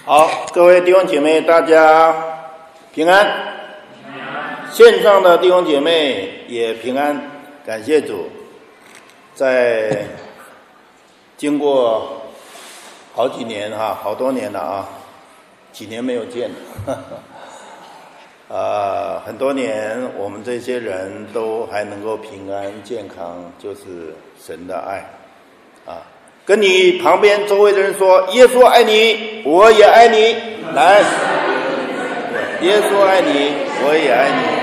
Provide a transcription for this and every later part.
好，各位弟兄姐妹，大家平安。线上的弟兄姐妹也平安，感谢主。在经过好几年好多年了啊，几年没有见了，很多年我们这些人都还能够平安健康，就是神的爱啊。跟你旁边周围的人说，耶稣爱你，我也爱你。来，耶稣爱你，我也爱你。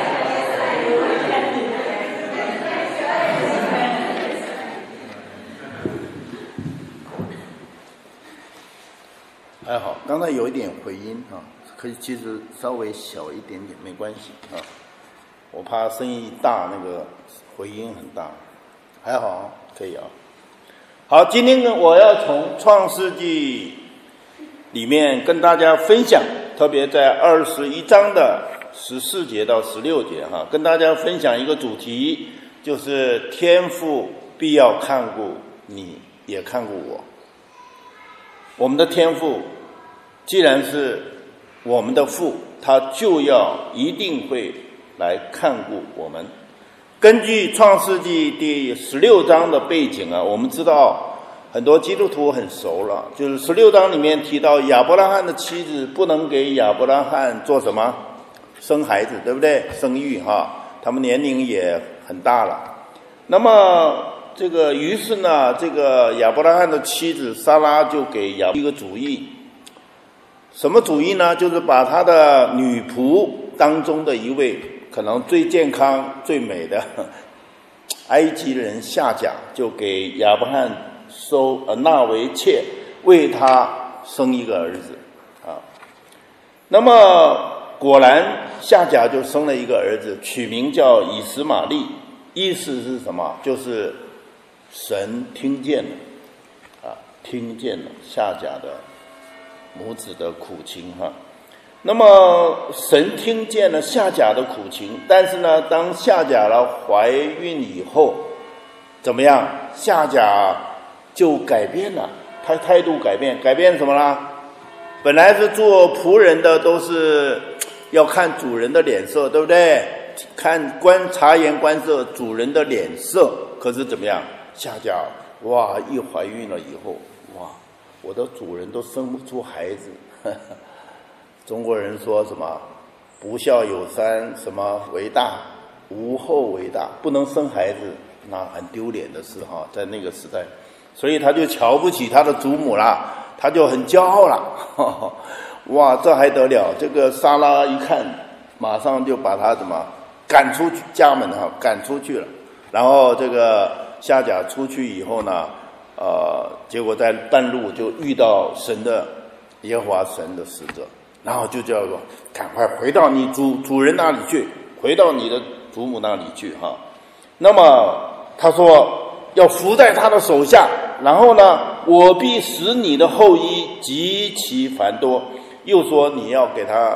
还好，刚才有一点回音啊，可以其实稍微小一点点没关系啊。我怕声音一大，那个回音很大，还好可以啊。好，今天呢，我要从创世纪里面跟大家分享，特别在21章的14节到16节跟大家分享一个主题，就是天父必要看顾你，也看顾我。我们的天父既然是我们的父，他就要一定会来看顾我们。根据创世纪第16章的背景我们知道很多基督徒很熟了，就是16章里面提到亚伯拉罕的妻子不能给亚伯拉罕做什么？生孩子，对不对？生育他们年龄也很大了。那么于是呢，这个亚伯拉罕的妻子撒拉就给亚伯一个主意。什么主意呢？就是把他的女仆当中的一位可能最健康最美的埃及人夏甲，就给亚伯拉罕纳为妾，为他生一个儿子那么果然夏甲就生了一个儿子，取名叫以实玛利，意思是什么？就是神听见了听见了夏甲的母子的苦情那么神听见了夏甲的苦情，但是呢，当夏甲怀孕以后怎么样？夏甲就改变了，他态度改变什么啦？本来是做仆人的都是要看主人的脸色，对不对？察言观色主人的脸色。可是怎么样？夏甲一怀孕了以后，我的主人都生不出孩子中国人说什么不孝有三，什么为大，无后为大，不能生孩子那很丢脸的事在那个时代。所以他就瞧不起他的祖母啦，他就很骄傲啦这还得了？这个撒拉一看，马上就把他赶出去家门赶出去了。然后这个夏甲出去以后呢结果在半路就遇到耶和华神的使者，然后就叫做赶快回到你主人那里去，回到你的祖母那里去那么他说要伏在他的手下，然后呢，我必使你的后裔极其繁多。又说你要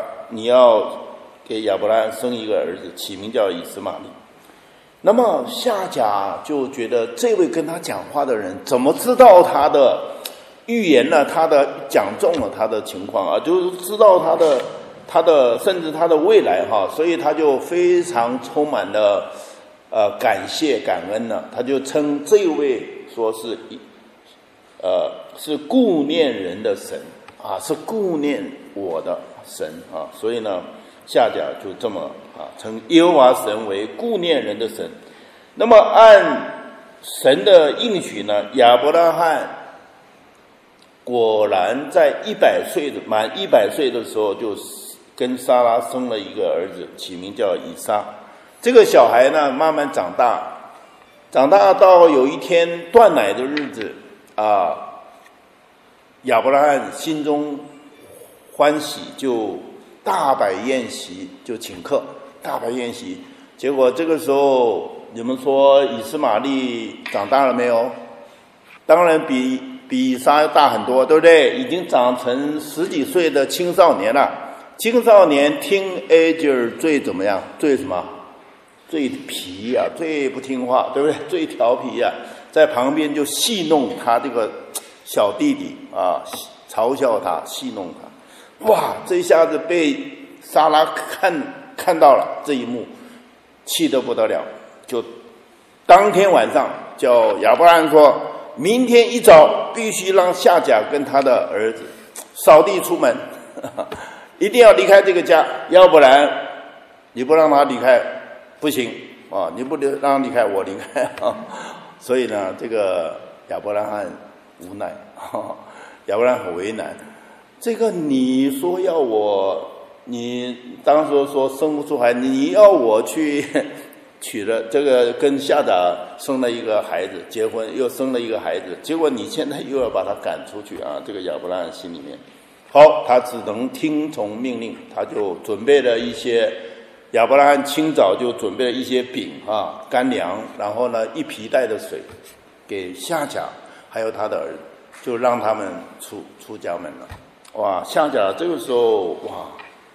给亚伯拉罕生一个儿子，起名叫以实玛利。那么夏甲就觉得这位跟他讲话的人怎么知道他的预言呢？他的讲中了他的情况就是知道他的甚至他的未来所以他就非常充满了感谢感恩呢。他就称这位说是顾念人的神是顾念我的神所以呢，夏甲就这么称耶和华神为顾念人的神。那么按神的应许呢，亚伯拉罕果然在满100岁的时候，就跟撒拉生了一个儿子，起名叫以撒。这个小孩呢，慢慢长大到有一天断奶的日子亚伯拉罕心中欢喜，就大摆宴席，就请客，大摆宴席。结果这个时候你们说以实玛利长大了没有？当然比以撒大很多，对不对？已经长成10几岁的青少年了。青少年teenager最怎么样？最什么？最皮最不听话，对不对？最调皮在旁边就戏弄他这个小弟弟嘲笑他，戏弄他。哇，这一下子被撒拉看到了这一幕，气得不得了，就当天晚上叫亚伯拉罕说，明天一早必须让夏甲跟他的儿子扫地出门，一定要离开这个家，要不然你不让他离开不行啊！你不让他离开，我离开啊！所以呢，这个亚伯拉罕无奈，亚伯拉罕很为难。这个你说要我，你当时说生不出孩子，你要我去娶了这个跟夏甲生了一个孩子，结婚又生了一个孩子，结果你现在又要把他赶出去啊！这个亚伯拉罕心里面，好，他只能听从命令，他就准备了一些。亚伯拉罕清早就准备了一些饼啊、干粮，然后呢一皮带的水给夏甲还有他的儿子，就让他们出家门了。哇，夏甲这个时候哇，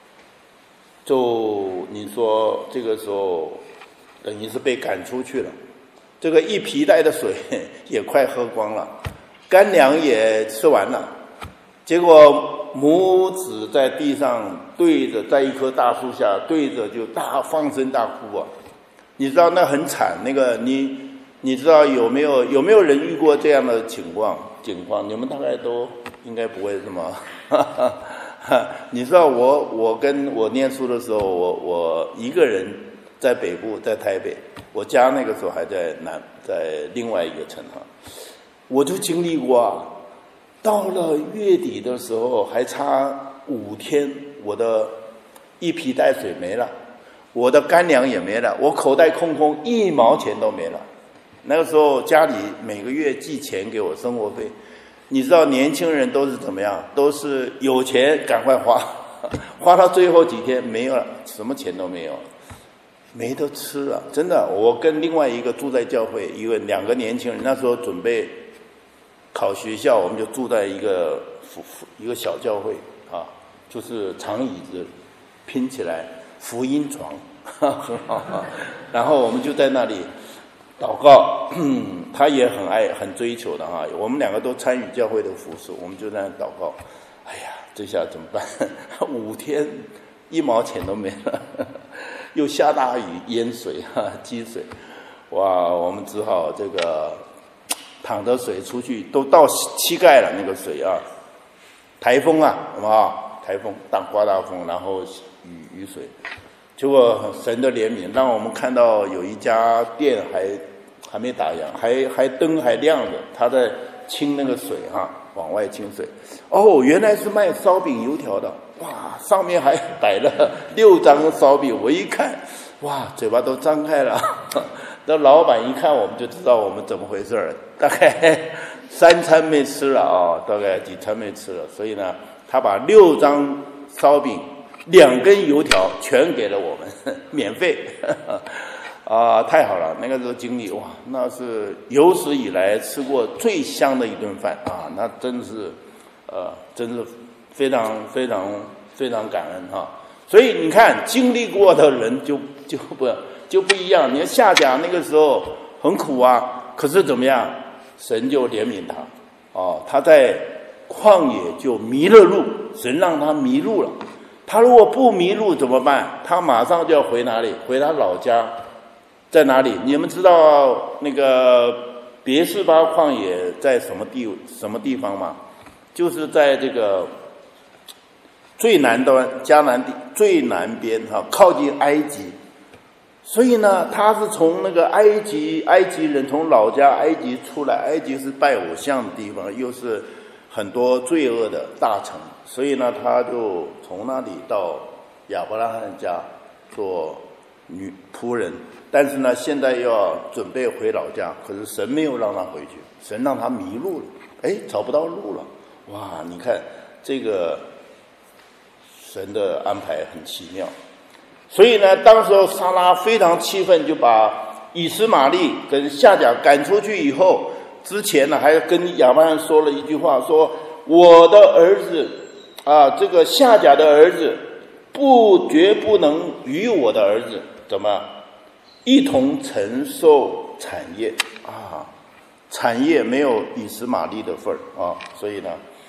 就你说这个时候等于是被赶出去了，这个一皮带的水也快喝光了，干粮也吃完了，结果母子在地上对着，在一棵大树下对着就放声大哭啊！你知道那很惨，那个你知道有没有人遇过这样的情况？你们大概都应该不会这么。你知道我跟我念书的时候，我一个人在北部，在台北，我家那个时候还在另外一个城哈，我就经历过啊。到了月底的时候，还差5天，我的一皮带水没了，我的干粮也没了，我口袋空空，1毛钱都没了。那个时候家里每个月寄钱给我生活费，你知道年轻人都是怎么样？都是有钱赶快花，花到最后几天没有了，什么钱都没有，没得吃了，真的。我跟另外一个住在教会，2个年轻人，那时候准备考学校，我们就住在一个小教会啊，就是长椅子拼起来福音床，很好。然后我们就在那里祷告，他也很追求的哈。我们2个都参与教会的服事，我们就在那祷告。哎呀，这下怎么办？5天1毛钱都没了，又下大雨淹水积水，哇！我们只好这个淌着水出去，都到膝盖了那个水啊。台风啊，好不好？台风刮大风，然后雨水。结果神的怜悯让我们看到有一家店还没打烊，还灯还亮着，他在清那个水哈，往外清水。哦，原来是卖烧饼油条的，哇，上面还摆了6张烧饼，我一看，哇，嘴巴都张开了。那老板一看我们就知道我们怎么回事了，大概3餐没吃了啊，大概几餐没吃了，所以呢，他把6张烧饼、2根油条全给了我们，免费。啊，太好了！那个时候经历哇，那是有史以来吃过最香的一顿饭啊，那真是非常非常非常感恩哈。所以你看，经历过的人就不一样。你看夏甲那个时候很苦啊，可是怎么样？神就怜悯他哦，他在旷野就迷了路，神让他迷路了。他如果不迷路怎么办？他马上就要回哪里？回他老家。在哪里？你们知道那个别是巴旷野在什么地方吗？就是在这个最南端迦南地最南边哈，靠近埃及。所以呢，他是从那个埃及人从老家埃及出来，埃及是拜偶像的地方，又是很多罪恶的大城，所以呢，他就从那里到亚伯拉罕家做女仆人。但是呢，现在要准备回老家，可是神没有让他回去，神让他迷路了，找不到路了。哇，你看这个神的安排很奇妙。所以呢，当时候撒拉非常气愤，就把以实玛利跟夏甲赶出去以后，之前呢还跟亚伯拉罕说了一句话，说我的儿子啊，这个夏甲的儿子绝不能与我的儿子怎么一同承受产业啊，产业没有以实玛利的份儿啊，所以呢，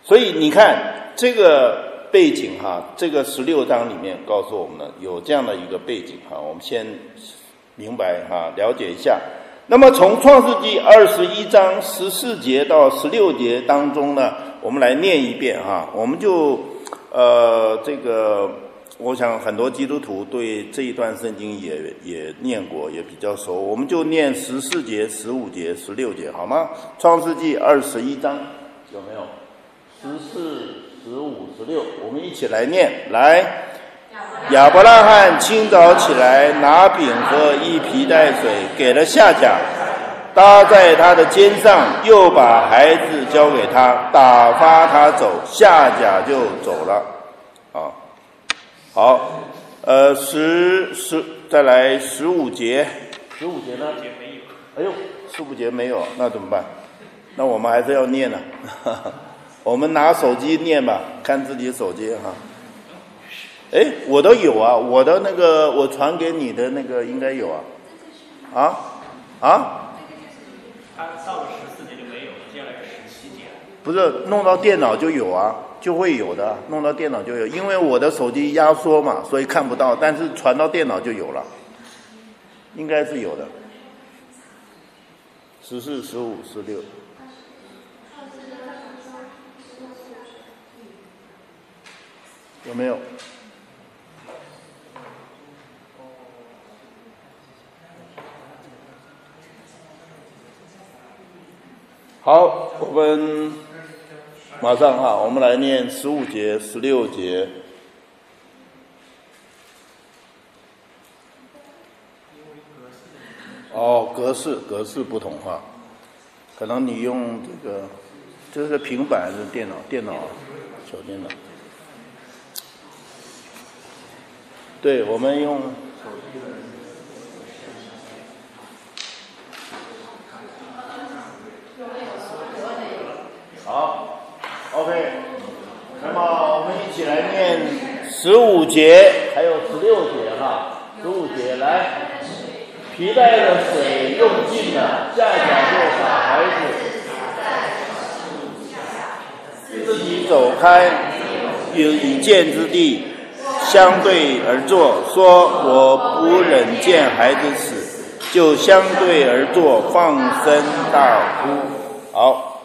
所以你看这个背景哈，这个16章里面告诉我们有这样的一个背景哈，我们先明白哈，了解一下。那么从创世纪21章14节到16节当中呢，我们来念一遍哈，我们就这个我想很多基督徒对这一段圣经也念过，也比较熟，我们就念14节、15节、16节好吗？创世纪21章有没有？14、15、16，我们一起来念。来，亚伯拉罕清早起来，拿饼和一皮带水给了夏甲，搭在他的肩上，又把孩子交给他，打发他走，夏甲就走了。啊，好，再来15节，15节呢？哎呦，15节没有，那怎么办？那我们还是要念呢。我们拿手机念吧，看自己手机哈。哎，我都有啊，我的那个我传给你的那个应该有啊。他到了14节就没有了，接下来是17节。不是，弄到电脑就有啊，就会有的，弄到电脑就有，因为我的手机压缩嘛，所以看不到，但是传到电脑就有了，应该是有的。14、15、16。有没有？好，我们马上哈，我们来念15节、16节。哦，格式不同哈，可能你用这是平板还是电脑？小电脑。对，我们用手机的。好 ，OK。那么我们一起来念15节，还有16节哈。15节来，皮带的水用尽了，夏甲就把孩子自己走开，以见之地。相对而坐，说我不忍见孩子死，就相对而坐，放声大哭。好，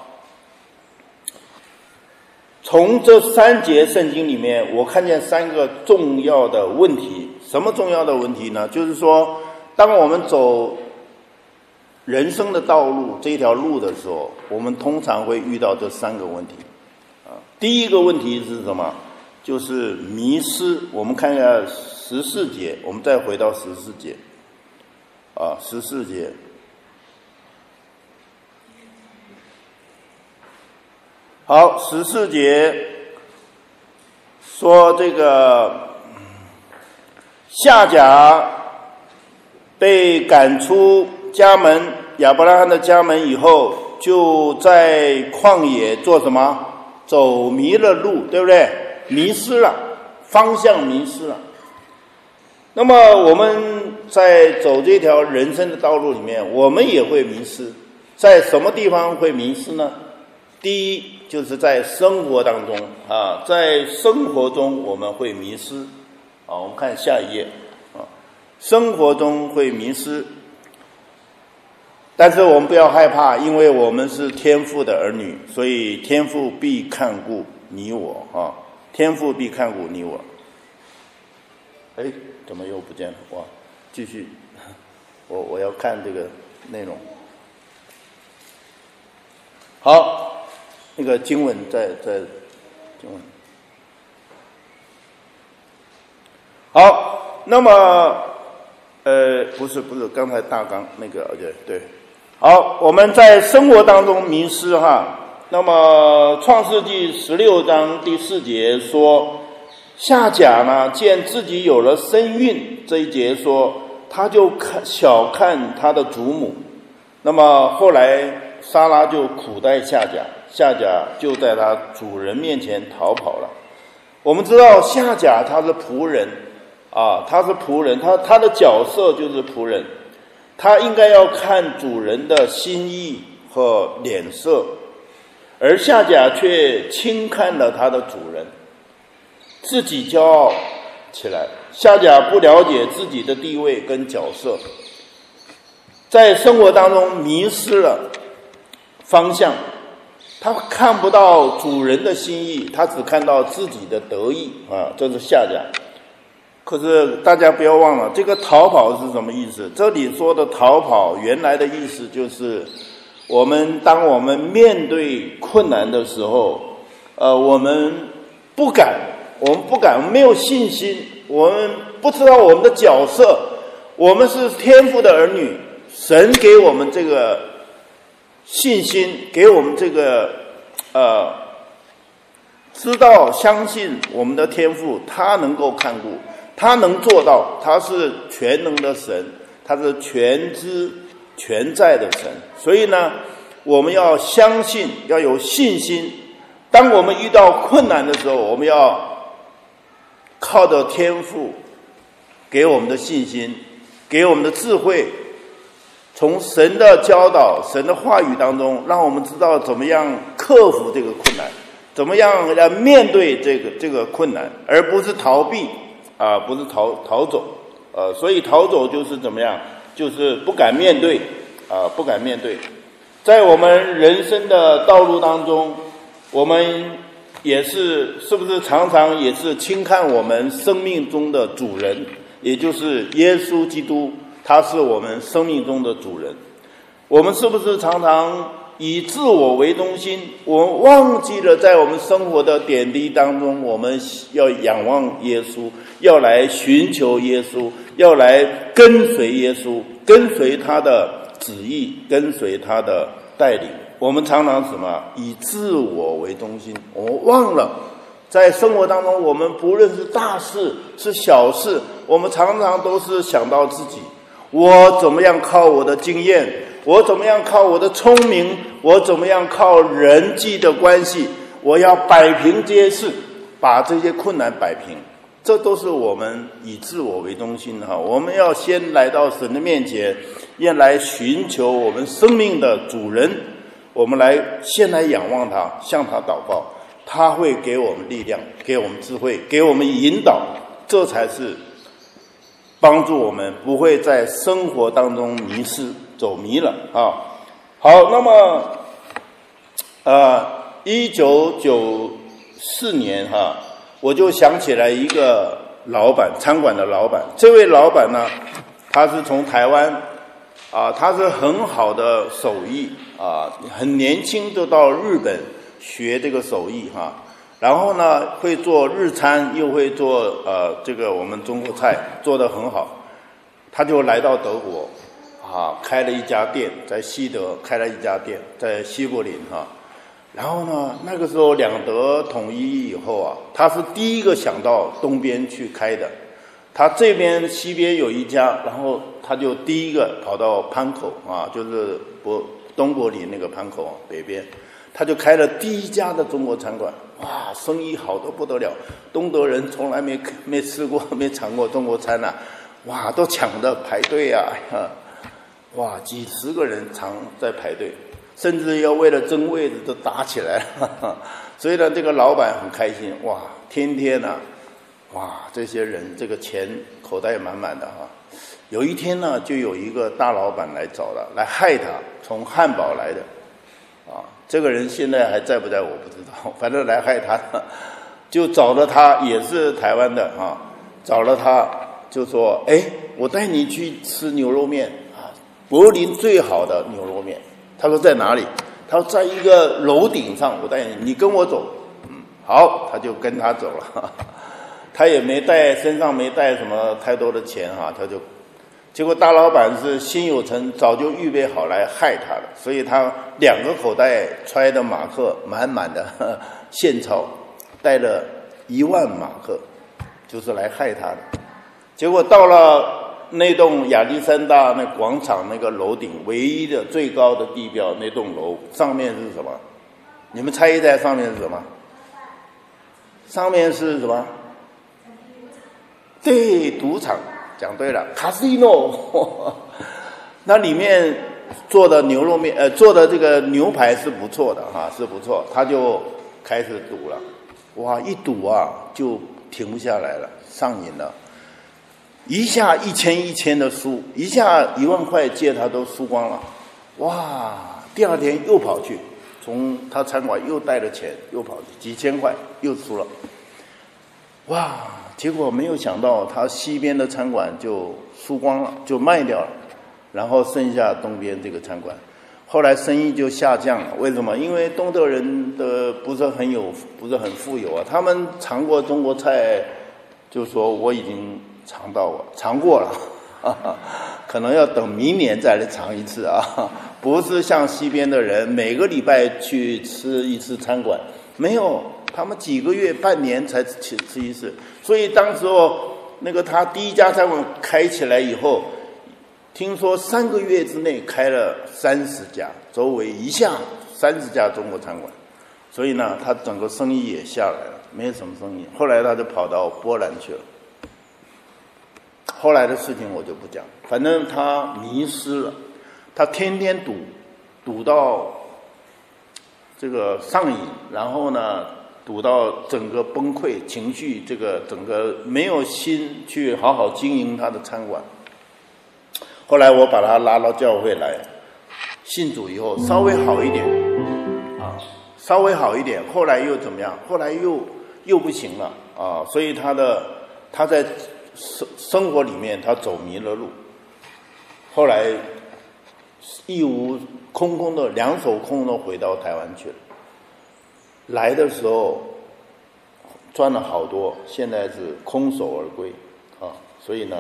从这3节圣经里面，我看见3个重要的问题。什么重要的问题呢？就是说，当我们走人生的道路这条路的时候，我们通常会遇到这3个问题。第一个问题是什么？就是迷失。我们看一下14节，我们再回到14节14节。好，14节说这个夏甲被赶出家门，亚伯拉罕的家门以后，就在旷野做什么？走迷了路，对不对？迷失了，方向迷失了。那么我们在走这条人生的道路里面，我们也会迷失。在什么地方会迷失呢？第一，就是在生活当中在生活中我们会迷失。我们看下一页生活中会迷失。但是我们不要害怕，因为我们是天父的儿女，所以天父必看顾你我天父必看顾你我。怎么又不见了？哇，继续，我要看这个内容。好，那个经文在经文。好，那么不是，刚才大纲那个对。好，我们在生活当中迷失那么创世纪16章第4节说，夏甲呢见自己有了身孕，这一节说他就小看他的祖母。那么后来撒拉就苦待夏甲，夏甲就在他主人面前逃跑了。我们知道夏甲他是仆人他是仆人，他的角色就是仆人，他应该要看主人的心意和脸色。 而夏甲却轻看了他的主人，自己骄傲起来。夏甲不了解自己的地位跟角色，在生活当中迷失了方向，他看不到主人的心意，他只看到自己的得意啊，这是夏甲。可是大家不要忘了，这个逃跑是什么意思？这里说的逃跑，原来的意思就是当我们面对困难的时候，我们不敢，我们没有信心，我们不知道我们的角色，我们是天父的儿女，神给我们这个信心，给我们这个知道相信我们的天父，他能够看顾，他能做到，他是全能的神，他是全知全在的神。所以呢，我们要相信，要有信心。当我们遇到困难的时候，我们要靠着天父给我们的信心，给我们的智慧，从神的教导、神的话语当中，让我们知道怎么样克服这个困难，怎么样来面对这个困难，而不是逃避不是逃走。所以逃走就是怎么样，就是不敢面对不敢面对。在我们人生的道路当中，我们也是不是常常也是轻看我们生命中的主人，也就是耶稣基督，他是我们生命中的主人。我们是不是常常以自我为中心，我们忘记了在我们生活的点滴当中，我们要仰望耶稣，要来寻求耶稣，要来跟随耶稣，跟随他的旨意，跟随他的带领。我们常常什么？以自我为中心，我们忘了在生活当中，我们不论是大事是小事，我们常常都是想到自己，我怎么样靠我的经验，我怎么样靠我的聪明，我怎么样靠人际的关系，我要摆平这些事，把这些困难摆平。这都是我们以自我为中心我们要先来到神的面前，要来寻求我们生命的主人，我们先来仰望他，向他祷告，他会给我们力量，给我们智慧，给我们引导，这才是帮助我们不会在生活当中迷失走迷了好，那么1994年我就想起来一个老板，餐馆的老板。这位老板呢，他是从台湾他是很好的手艺很年轻就到日本学这个手艺然后呢会做日餐，又会做这个我们中国菜，做得很好。他就来到德国开了一家店，在西德开了一家店，在西柏林然后呢，那个时候两德统一以后他是第一个想到东边去开的。他这边西边有一家，然后他就第一个跑到潘口就是东柏林那个潘口北边，他就开了第一家的中国餐馆。哇，生意好得不得了，东德人从来没吃过没尝过中国餐哇，都抢着排队哇，几十个人常在排队，甚至要为了争位置都打起来了所以呢，这个老板很开心，哇，天天哇，这些人这个钱口袋满满的有一天呢，就有一个大老板来找他，来害他，从汉堡来的这个人现在还在不在我不知道，反正来害他就找了他，也是台湾的找了他，就说我带你去吃牛肉面柏林最好的牛肉面。他说在哪里？他说在一个楼顶上，我带你跟我走。好，他就跟他走了他也身上没带什么太多的钱结果大老板是心有成，早就预备好来害他了，所以他2个口袋揣的马克满满的现钞，带了1万马克，就是来害他的。结果到了那栋亚历山大那广场那个楼顶，唯一的最高的地标，那栋楼上面是什么？你们猜一猜上面是什么？上面是什么？对，赌场，讲对了， Casino 那里面做的牛肉面，做的这个牛排是不错的哈，是不错。他就开始赌了，哇，一赌啊就停不下来了，上瘾了，一下1000的输，一下1万块借他都输光了，哇！第二天又跑去，从他餐馆又带了钱，又跑去几千块又输了，哇！结果没有想到他西边的餐馆就输光了，就卖掉了，然后剩下东边这个餐馆，后来生意就下降了。为什么？因为东德人的不是很富有啊，他们尝过中国菜，就说我已经尝过了，可能要等明年再来尝一次啊，不是像西边的人每个礼拜去吃一次餐馆，没有，他们几个月半年才吃一次。所以当时那个他第一家餐馆开起来以后，听说3个月之内开了30家，周围一下30家中国餐馆，所以呢他整个生意也下来了，没有什么生意。后来他就跑到波兰去了，后来的事情我就不讲，反正他迷失了，他天天赌到这个上瘾，然后呢赌到整个崩溃，情绪这个整个没有心去好好经营他的餐馆。后来我把他拉到教会来，信主以后稍微好一点啊，稍微好一点，后来又怎么样？后来又不行了啊，所以他在生活里面他走迷了路，后来空空的2手空的回到台湾去了。来的时候赚了好多，现在是空手而归啊。所以呢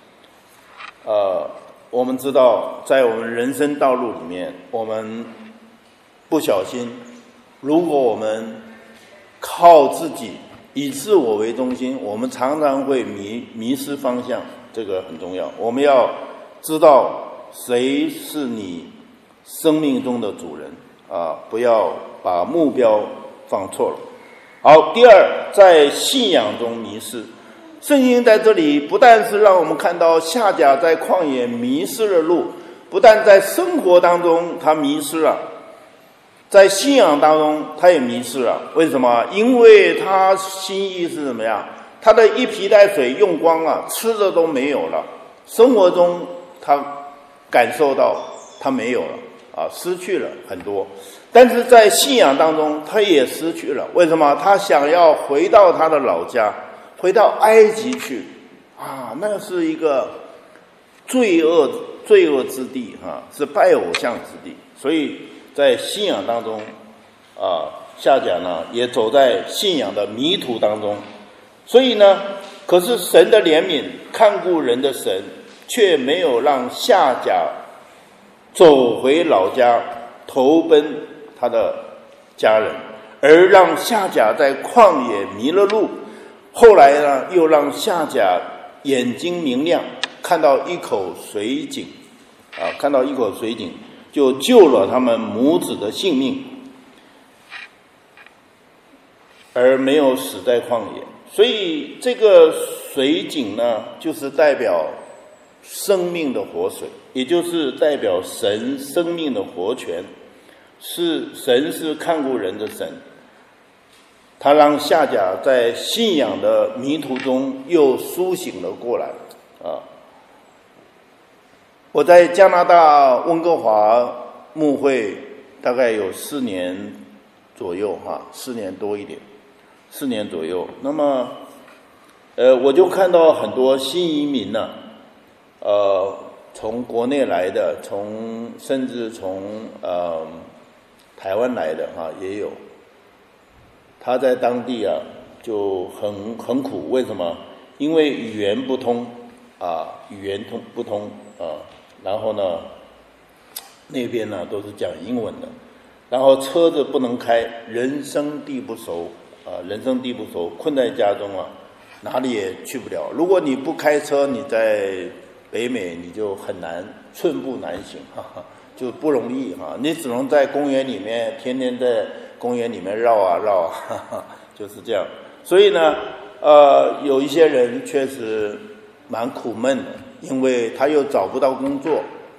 我们知道在我们人生道路里面，我们不小心，如果我们靠自己以自我为中心，我们常常会迷失方向，这个很重要。我们要知道谁是你生命中的主人啊，不要把目标放错了。好，第二，在信仰中迷失。圣经在这里不但是让我们看到夏甲在旷野迷失了路，不但在生活当中他迷失了，在信仰当中他也迷失了。为什么？因为他心意是怎么样？他的一皮带水用光了，吃的都没有了，生活中他感受到他没有了啊，失去了很多。但是在信仰当中他也失去了。为什么？他想要回到他的老家，回到埃及去啊，那是一个罪恶之地啊，是拜偶像之地。所以在信仰当中夏甲呢也走在信仰的迷途当中。所以呢，可是神的怜悯看顾人的神却没有让夏甲走回老家投奔他的家人，而让夏甲在旷野迷了路。后来呢，又让夏甲眼睛明亮，看到一口水井就救了他们母子的性命，而没有死在旷野。所以这个水井呢，就是代表生命的活水，也就是代表神生命的活泉，神是看顾人的神。他让夏甲在信仰的迷途中又苏醒了过来啊！我在加拿大温哥华牧会大概有4年左右4年多一点，4年左右。那么我就看到很多新移民呢从国内来的，甚至从台湾来的也有。他在当地就很苦。为什么？因为语言不通不通然后呢那边呢都是讲英文的，然后车子不能开，人生地不熟，困在家中哪里也去不了。如果你不开车，你在北美你就很难，寸步难行就不容易你只能在公园里面，天天在公园里面绕就是这样。所以呢有一些人确实蛮苦闷的，因为他又找不到工作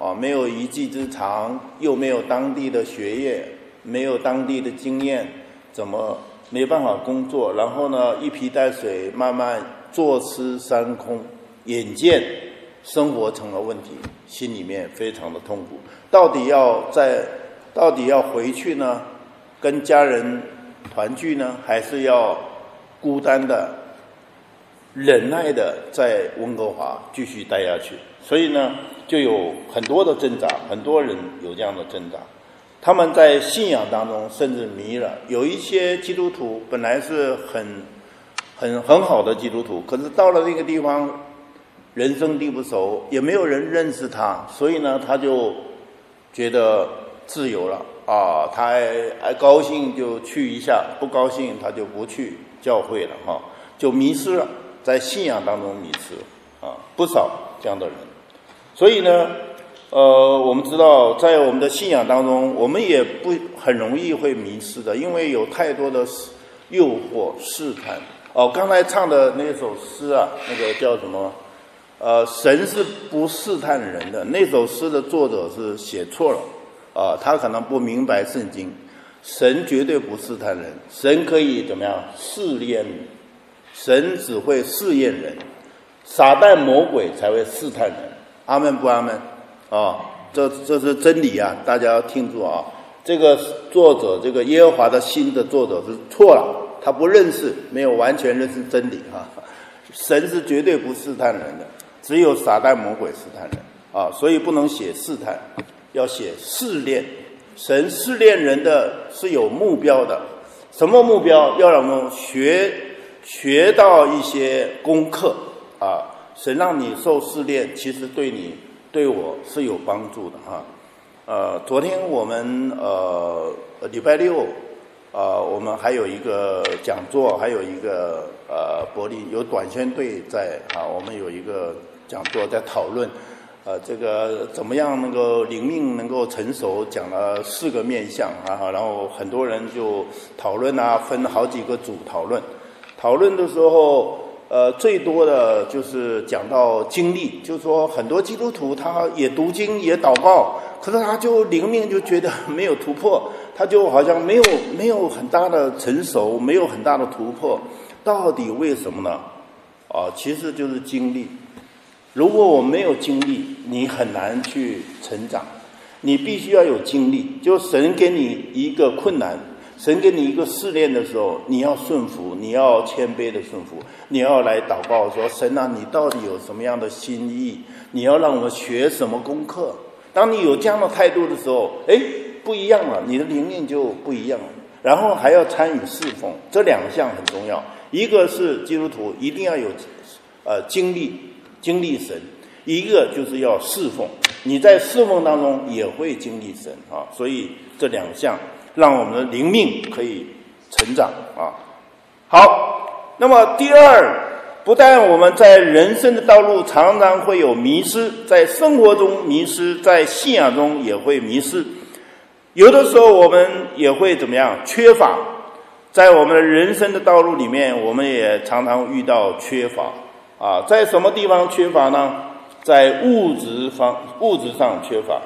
没有一技之长，又没有当地的学业，没有当地的经验，怎么没办法工作？然后呢，一皮带水，慢慢坐吃山空，眼见生活成了问题，心里面非常的痛苦。到底要回去呢？跟家人团聚呢，还是要孤单的、忍耐的在温哥华继续待下去？所以呢，就有很多的挣扎，很多人有这样的挣扎。他们在信仰当中甚至迷了。有一些基督徒本来是很好的基督徒，可是到了那个地方，人生地不熟，也没有人认识他，所以呢，他就觉得自由了啊，他还高兴就去一下，不高兴他就不去教会了哈，就迷失了，在信仰当中迷失啊，不少这样的人。所以呢，我们知道，在我们的信仰当中，我们也不很容易会迷失的，因为有太多的诱惑、试探。刚才唱的那首诗啊，那个叫什么？神是不试探人的。那首诗的作者是写错了他可能不明白圣经。神绝对不试探人，神可以怎么样试验？神只会试验人，撒旦魔鬼才会试探人。阿们不阿们？这是真理啊！大家要听住啊！这个作者，这个耶和华的心的作者是错了，他不认识，没有完全认识真理啊！神是绝对不试探人的，只有撒旦魔鬼试探人所以不能写试探，要写试炼。神试炼人的是有目标的，什么目标？要让我们学到一些功课神让你受试炼，其实对你对我是有帮助的昨天我们礼拜六我们还有一个讲座，还有一个伯利有短宣队在我们有一个讲座在讨论这个怎么样能够灵命能够成熟，讲了4个面向然后很多人就讨论分好几个组讨论的时候最多的就是讲到经历，就是说很多基督徒他也读经也祷告，可是他就灵命就觉得没有突破，他就好像没有很大的成熟，没有很大的突破，到底为什么呢？其实就是经历。如果我没有经历，你很难去成长。你必须要有经历，就神给你一个困难，神给你一个试炼的时候，你要顺服，你要谦卑的顺服，你要来祷告说，神啊，你到底有什么样的心意？你要让我学什么功课？当你有这样的态度的时候，不一样了，你的灵命就不一样了。然后还要参与侍奉，这2项很重要。一个是基督徒一定要有经历神，一个就是要侍奉，你在侍奉当中也会经历神所以这2项让我们的灵命可以成长好，那么第二，不但我们在人生的道路常常会有迷失，在生活中迷失，在信仰中也会迷失，有的时候我们也会怎么样缺乏，在我们的人生的道路里面，我们也常常遇到缺乏在什么地方缺乏呢？在物质上缺乏。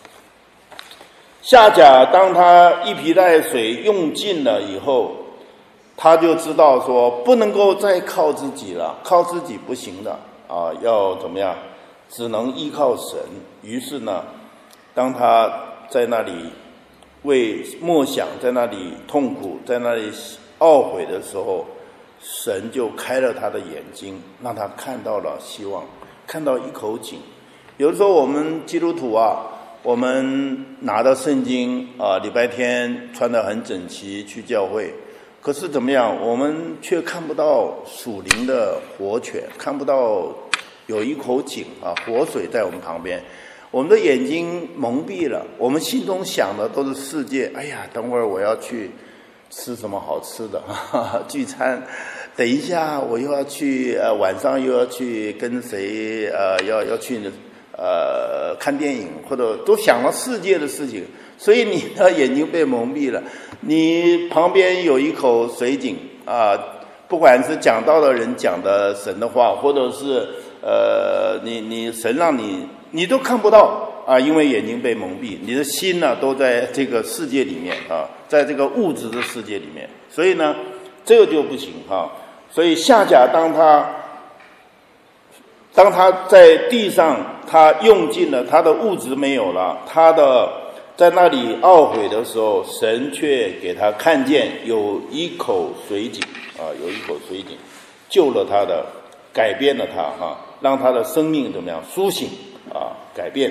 夏甲当他一皮带水用尽了以后，他就知道说不能够再靠自己了，靠自己不行的要怎么样？只能依靠神。于是呢，当他在那里为默想，在那里痛苦，在那里懊悔的时候，神就开了他的眼睛，让他看到了希望，看到一口井。有的时候我们基督徒我们拿到圣经礼拜天穿得很整齐去教会，可是怎么样？我们却看不到属灵的活泉，看不到有一口井活水在我们旁边。我们的眼睛蒙蔽了，我们心中想的都是世界。哎呀，等会儿我要去吃什么好吃的聚餐，等一下我又要去晚上又要去跟谁要去看电影，或者都想了世界的事情，所以你的眼睛被蒙蔽了。你旁边有一口水井不管是讲道的人讲的神的话，或者是你神让你都看不到啊，因为眼睛被蒙蔽，你的心呢都在这个世界里面啊，在这个物质的世界里面，所以呢，这个就不行哈。所以夏甲当他在地上，他用尽了他的物质没有了，他的在那里懊悔的时候，神却给他看见有一口水井啊，有一口水井，救了他的，改变了他哈，让他的生命怎么样苏醒啊，改变。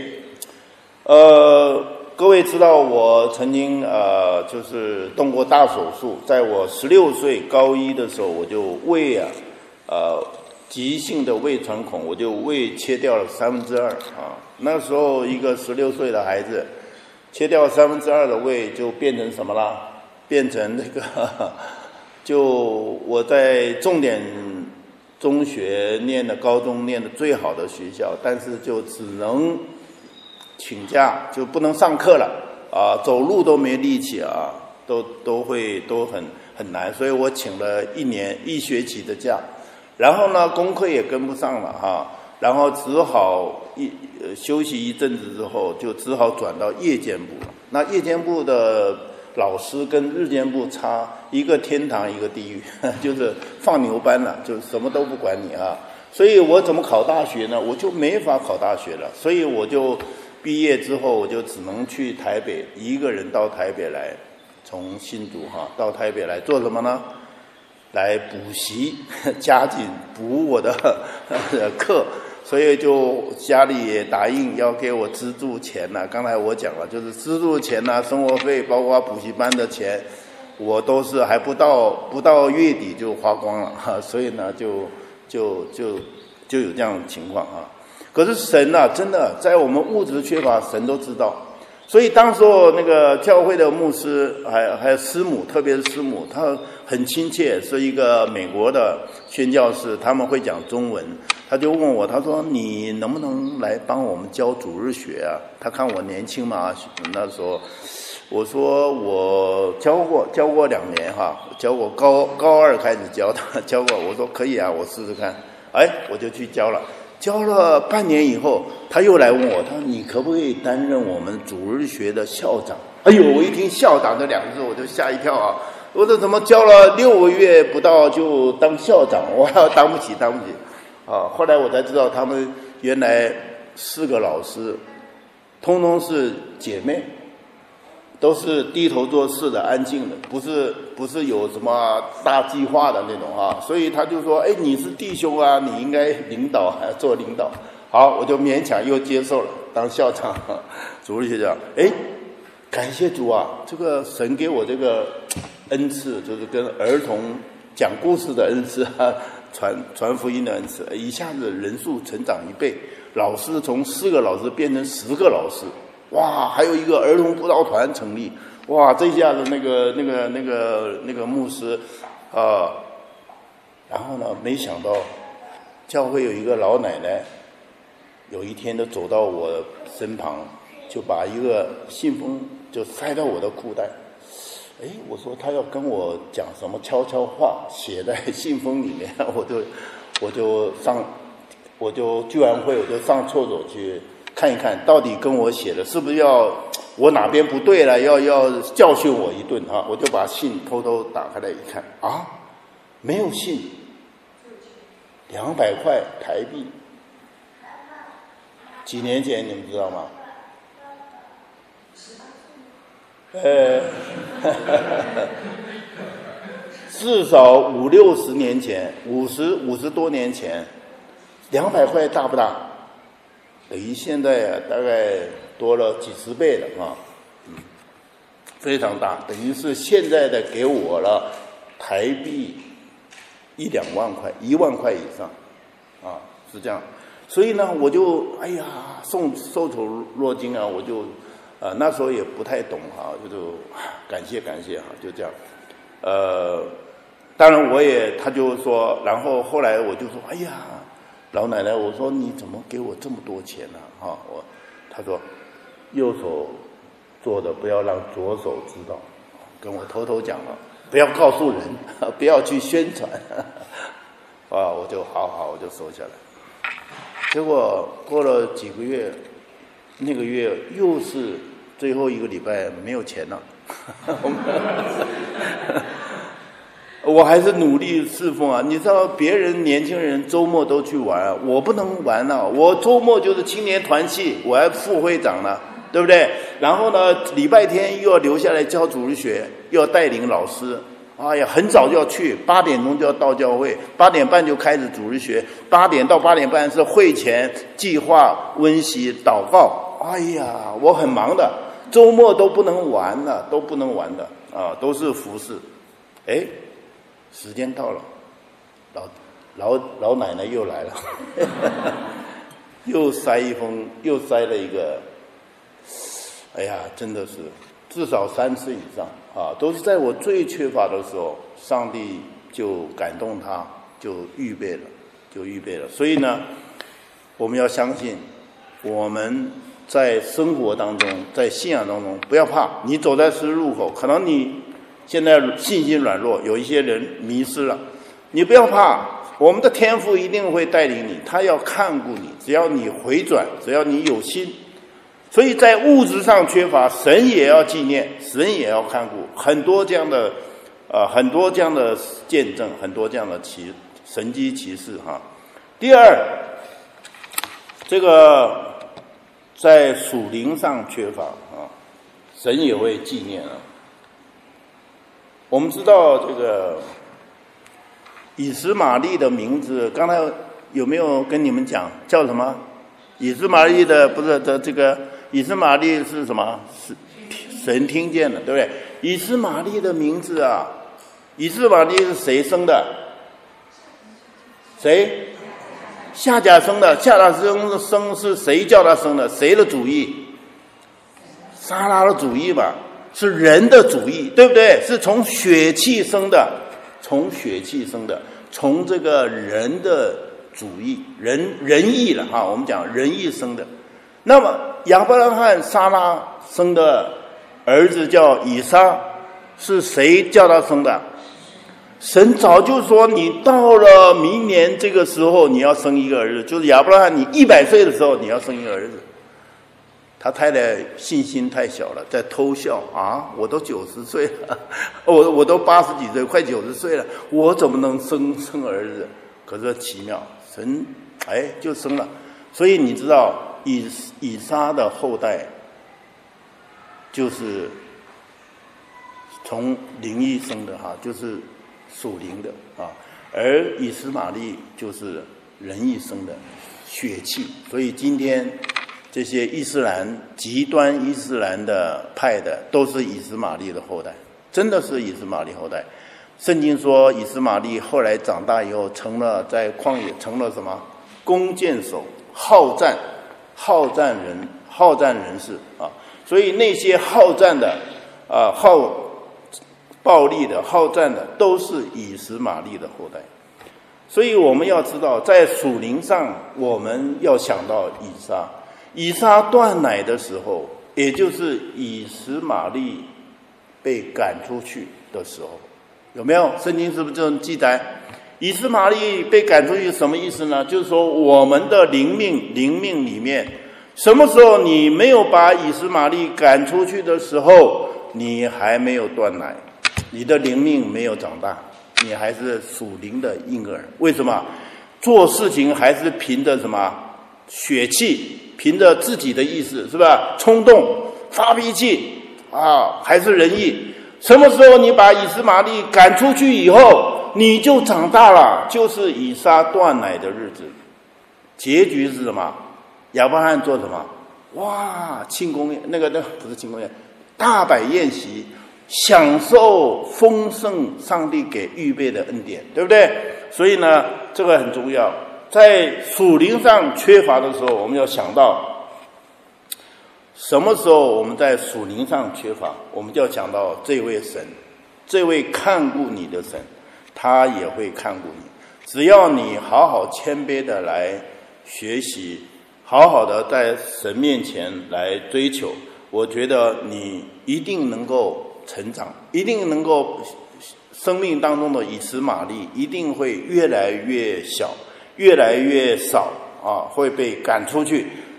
各位知道我曾经就是动过大手术，在我16岁高一的时候，我就胃急性的胃穿孔，我就胃切掉了2/3啊。那时候一个16岁的孩子，切掉2/3的胃就变成什么啦？变成那个，就我在重点中学念的，高中念的最好的学校，但是就只能请假，就不能上课了啊，走路都没力气啊，都很难，所以我请了一学期的假。然后呢，功课也跟不上了哈，然后只好休息一阵子之后，就只好转到夜间部。那夜间部的老师跟日间部差一个天堂一个地狱，就是放牛班了，就什么都不管你啊。所以我怎么考大学呢？我就没法考大学了，所以我就毕业之后，我就只能去台北，一个人到台北来，从新竹到台北来做什么呢？来补习，加紧补我的课，所以就家里也答应要给我资助钱了。刚才我讲了，就是资助钱啦、生活费，包括补习班的钱，我都是还不到月底就花光了哈。所以呢，就有这样的情况啊。可是神啊，真的在我们物质缺乏，神都知道。所以当时候那个教会的牧师还有师母，特别是师母，他很亲切，是一个美国的宣教士，他们会讲中文。他就问我，他说你能不能来帮我们教主日学啊？他看我年轻嘛，那时候我说我教过2年哈，教过高2开始教他，教过，我说可以啊，我试试看，我就去教了。教了半年以后，他又来问我，他说你可不可以担任我们主日学的校长？哎呦，我一听校长这2个字我就吓一跳啊！我说怎么教了6个月不到就当校长？我当不起啊！后来我才知道他们原来4个老师通通是姐妹，都是低头做事的，安静的，不是有什么大计划的那种啊。所以他就说，你是弟兄啊，你应该领导，还要做领导。好，我就勉强又接受了当校长，主日学长。感谢主啊，这个神给我这个恩赐，就是跟儿童讲故事的恩赐啊，传福音的恩赐，一下子人数成长1倍，老师从4个老师变成10个老师。哇，还有一个儿童辅导团成立，哇，这下子那个牧师然后呢，没想到教会有一个老奶奶，有一天就走到我身旁，就把一个信封就塞到我的裤袋。我说他要跟我讲什么悄悄话，写在信封里面，我就聚完会我就上厕所去看一看，到底跟我写的是不是要我哪边不对了，要教训我一顿啊！我就把信偷偷打开来一看，没有信，200块台币，几年前你们知道吗？至少50-60年前，50多年前，200块大不大？等于现在大概多了几十倍了啊，非常大，等于是现在的给我了台币1-2万块，1万块以上，是这样。所以呢，我就受宠若惊啊，我就那时候也不太懂就感谢就这样。当然他就说，然后后来我就说，老奶奶，我说你怎么给我这么多钱呢？他说右手做的不要让左手知道，跟我偷偷讲了，不要告诉人，不要去宣传。我就好，我就收下来。结果过了几个月， 那个月又是最后一个礼拜没有钱了，我还是努力侍奉啊！你知道别人年轻人周末都去玩啊，我不能玩啊！我周末就是青年团契，我还副会长呢，对不对？然后呢，礼拜天又要留下来教主日学，又要带领老师。哎呀，很早就要去，8点钟就要到教会，8点半就开始主日学，8点到8点半是会前计划、温习、祷告。哎呀，我很忙的，周末都不能玩了，都不能玩的啊，都是服侍。哎，时间到了，老奶奶又来了，又塞了一个，哎呀，真的是至少3次以上啊，都是在我最缺乏的时候，上帝就感动他，就预备了。所以呢，我们要相信，我们在生活当中，在信仰当中，不要怕。你走在十字路口，可能你现在信心软弱，有一些人迷失了，你不要怕，我们的天父一定会带领你，他要看顾你，只要你回转，只要你有心。所以在物质上缺乏，神也要纪念，神也要看顾，很多这样的见证，很多这样的神迹奇事哈。第二，这个在属灵上缺乏啊，神也会纪念啊。我们知道这个以实玛利的名字，刚才有没有跟你们讲叫什么？以实玛利的不是这个以实玛利是什么？是神听见了，对不对？以实玛利的名字啊，以实玛利是谁生的？谁？夏甲生的。夏甲生是谁叫他生的？谁的主意？撒拉的主意吧，是人的主意，对不对？是从血气生的，从这个人的主意，人意了哈，我们讲人意生的。那么亚伯拉罕撒拉生的儿子叫以撒，是谁叫他生的？神早就说你到了明年这个时候你要生一个儿子，就是亚伯拉罕你100岁的时候你要生一个儿子。他太太信心太小了，在偷笑啊！我都90岁了，我都80几岁，快90岁了，我怎么能生儿子？可是奇妙，神就生了。所以你知道以撒的后代就是从灵意生的哈，就是属灵的啊，而以实玛利就是人意生的血气。所以今天这些极端伊斯兰的派的都是以实玛利的后代，真的是以实玛利后代。圣经说以实玛利后来长大以后在旷野成了什么？弓箭手，好战人士啊。所以那些好战的暴力的好战的都是以实玛利的后代。所以我们要知道，在属灵上我们要想到以撒断奶的时候，也就是以实玛利被赶出去的时候，有没有？圣经是不是这种记载？以实玛利被赶出去什么意思呢？就是说我们的灵命里面，什么时候你没有把以实玛利赶出去的时候，你还没有断奶，你的灵命没有长大，你还是属灵的婴儿。为什么？做事情还是凭着什么？血气，凭着自己的意思，是吧？冲动发脾气啊，还是人意。什么时候你把以实玛利赶出去以后，你就长大了，就是以撒断奶的日子。结局是什么？亚伯拉罕做什么？哇，庆功宴，那不是庆功宴，大摆宴席，享受丰盛上帝给预备的恩典，对不对？所以呢，这个很重要。在属灵上缺乏的时候，我们要想到什么时候我们在属灵上缺乏，我们就要想到这位神，这位看顾你的神，他也会看顾你。只要你好好谦卑的来学习，好好的在神面前来追求，我觉得你一定能够成长，一定能够生命当中的以实玛利一定会越来越小，越来越少啊，会被赶出去。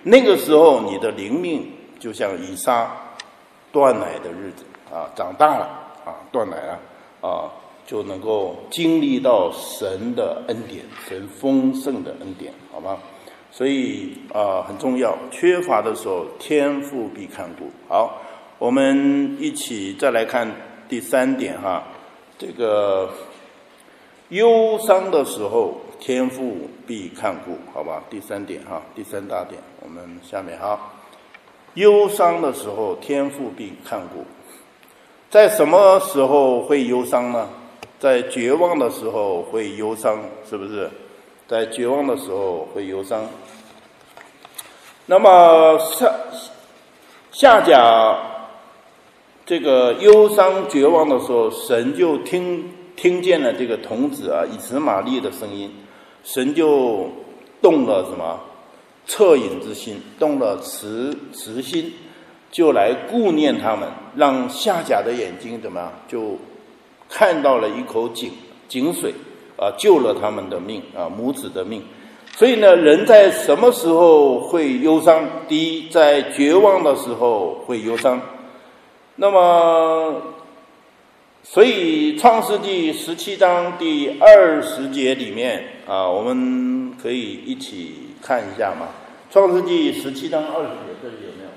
那个时候你的灵命就像以撒断奶的日子啊，长大了啊，断奶了啊，就能够经历到神的恩典，神丰盛的恩典，好吗？所以很重要，缺乏的时候，天父必看顾。好，我们一起再来看第3点哈，这个忧伤的时候，天父必看顾，好吧？第3点哈，第3大点，我们下面哈，忧伤的时候，天父必看顾。在什么时候会忧伤呢？在绝望的时候会忧伤，是不是？在绝望的时候会忧伤。那么夏甲这个忧伤绝望的时候，神就听见了这个童子以实玛利的声音，神就动了什么恻隐之心，动了慈心，就来顾念他们，让夏甲的眼睛怎么样，就看到了一口井水救了他们的命母子的命。所以呢，人在什么时候会忧伤？第一，在绝望的时候会忧伤。那么所以创世纪17章第20节里面我们可以一起看一下嘛。创世纪17章20节，这里有没有？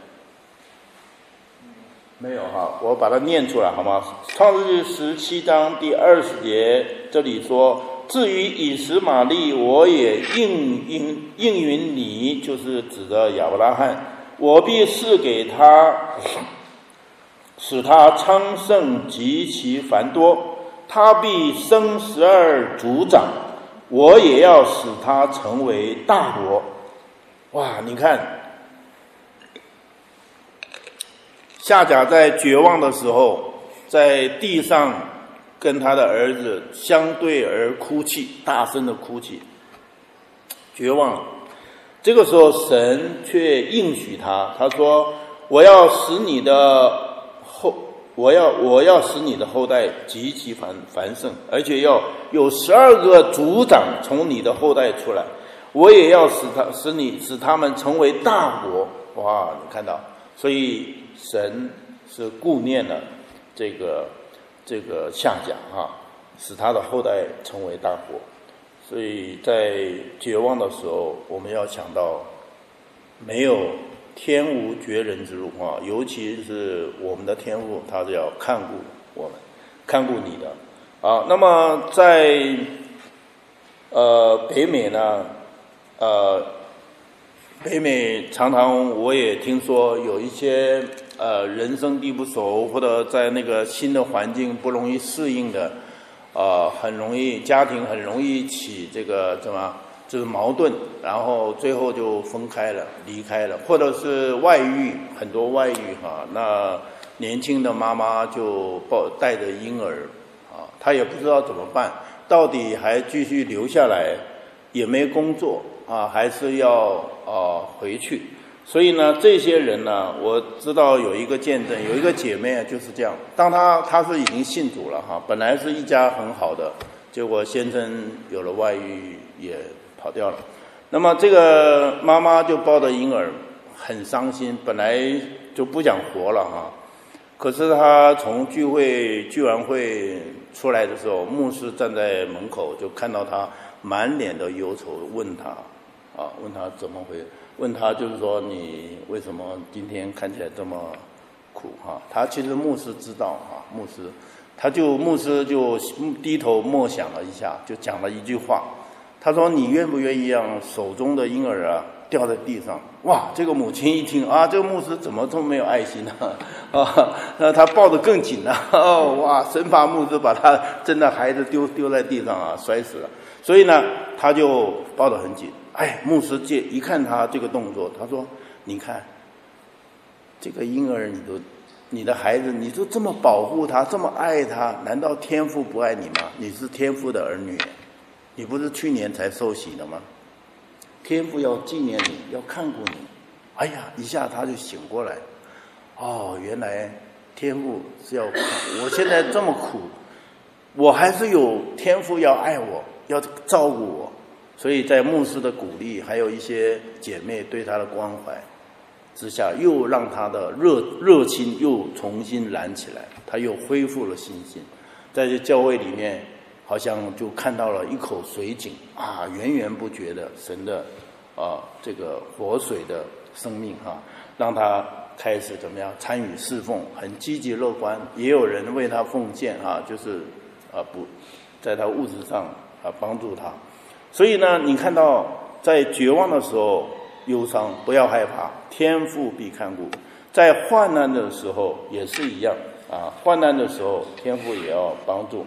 没有哈，我把它念出来好吗？创世纪17章第20节，这里说，至于以实玛利，我也应允你，就是指着亚伯拉罕，我必赐给他，使他昌盛极其繁多，他必生12族长，我也要使他成为大国。哇，你看夏甲在绝望的时候，在地上跟他的儿子相对而哭泣，大声的哭泣，绝望了。这个时候神却应许他，他说我要使你的后代极其繁盛，而且要有12个族长从你的后代出来，我也要使他们成为大国。哇，你看到，所以神是顾念了这个夏甲使他的后代成为大国。所以在绝望的时候，我们要想到没有天无绝人之路尤其是我们的天父，他是要看顾我们，看顾你的那么在北美呢北美常常我也听说有一些人生地不熟，或者在那个新的环境不容易适应的很容易家庭很容易起这个就是矛盾，然后最后就分开了，离开了，或者是外遇，很多外遇那年轻的妈妈就带着婴儿她也不知道怎么办，到底还继续留下来，也没工作还是要回去。所以呢，这些人呢，我知道有一个见证，有一个姐妹就是这样，当她是已经信主了本来是一家很好的，结果先生有了外遇也跑掉了。那么这个妈妈就抱着婴儿很伤心，本来就不想活了可是她从聚完会出来的时候，牧师站在门口就看到她满脸的忧愁，问她怎么回事，问他就是说你为什么今天看起来这么苦他其实牧师知道牧师就低头默想了一下，就讲了一句话，他说你愿不愿意让手中的婴儿掉在地上？哇，这个母亲一听这个牧师怎么这么没有爱心那他抱得更紧了哇，生怕牧师把他真的孩子丢在地上摔死了，所以呢他就抱得很紧。牧师一看他这个动作，他说你看这个婴儿，你的孩子你都这么保护他，这么爱他，难道天父不爱你吗？你是天父的儿女，你不是去年才受洗的吗？天父要纪念你，要看顾你。一下他就醒过来，原来天父是要看我现在这么苦，我还是有天父要爱我，要照顾我。 所以在牧师的鼓励，还有一些姐妹对他的关怀之下，又让他的热情又重新燃起来，他又恢复了信心。在这教会里面，好像就看到了一口水井啊，源源不绝的神的这个活水的生命让他开始怎么样参与侍奉，很积极乐观，也有人为他奉献就是在他物质上帮助他。所以呢，你看到在绝望的时候忧伤，不要害怕，天父必看顾。在患难的时候也是一样患难的时候天父也要帮助。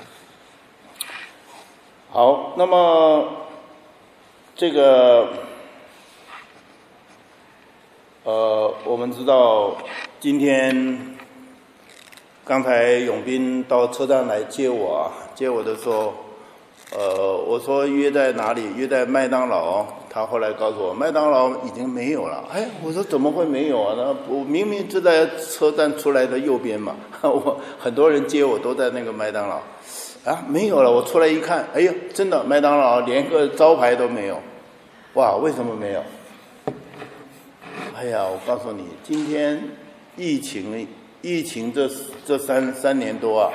好，那么这个我们知道今天刚才永斌到车站来接我的时候我说约在哪里？约在麦当劳。他后来告诉我麦当劳已经没有了。我说怎么会没有啊？我明明就在车站出来的右边嘛。我很多人接我都在那个麦当劳没有了。我出来一看，哎呀，真的麦当劳连个招牌都没有。哇，为什么没有？哎呀，我告诉你，今天疫情这三年多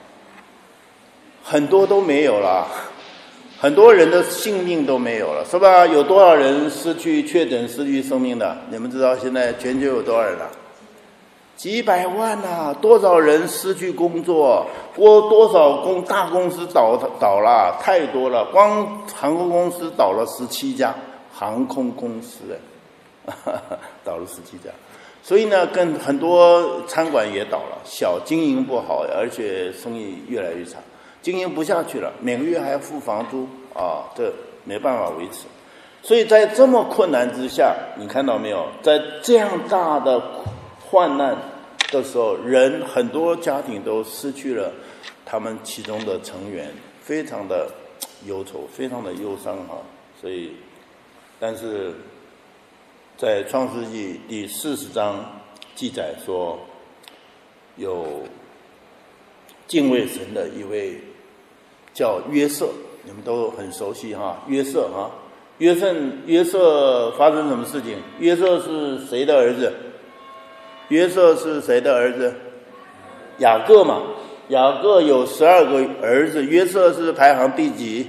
很多都没有了，很多人的性命都没有了，是吧？有多少人确诊失去生命的？你们知道现在全球有多少人了？几百万多少人失去工作？多少大公司倒了，太多了。光航空公司倒了17家，航空公司倒了17家。所以呢，跟很多餐馆也倒了，经营不好，而且生意越来越差。经营不下去了，每个月还要付房租这没办法维持。所以在这么困难之下，你看到没有，在这样大的患难的时候，很多家庭都失去了他们其中的成员，非常的忧愁，非常的忧伤所以但是在创世纪第40章记载说，有敬畏神的一位叫约瑟，你们都很熟悉约瑟约瑟发生什么事情？约瑟是谁的儿子？约瑟是谁的儿子？雅各嘛。雅各有12个儿子，约瑟是排行第几